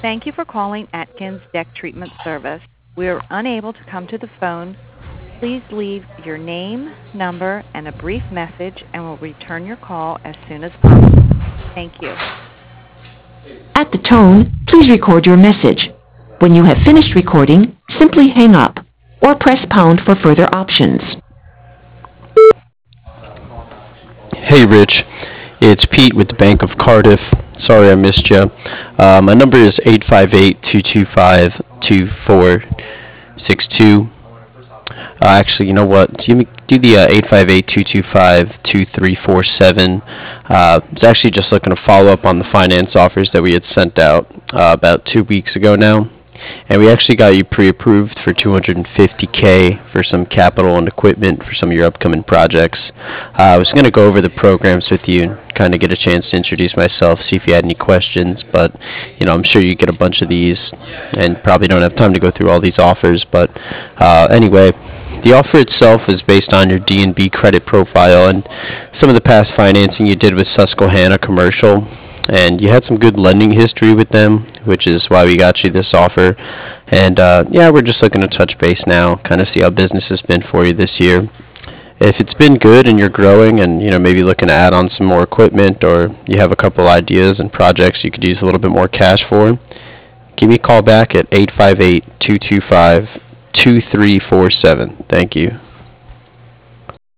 Thank you for calling Atkins Deck Treatment Service. We are unable to come to the phone. Please leave your name, number, and a brief message, and we'll return your call as soon as possible. Thank you. At the tone, please record your message. When you have finished recording, simply hang up or press pound for further options. Hey Rich, it's Pete with the Bank of Cardiff. Sorry I missed you. My number is 858-225-2462. Actually, you know what? Do the 858-225-2347. I was actually just looking to follow up on the finance offers that we had sent out about 2 weeks ago now. And we actually got you pre-approved for $250K for some capital and equipment for some of your upcoming projects. I was going to go over the programs with you and kind of get a chance to introduce myself, see if you had any questions. But, I'm sure you get a bunch of these and probably don't have time to go through all these offers. But anyway, the offer itself is based on your D&B credit profile and some of the past financing you did with Susquehanna Commercial. And you had some good lending history with them, which is why we got you this offer. And we're just looking to touch base now, kind of see how business has been for you this year. If it's been good and you're growing and, maybe looking to add on some more equipment, or you have a couple ideas and projects you could use a little bit more cash for, give me a call back at 858-225-2347. Thank you.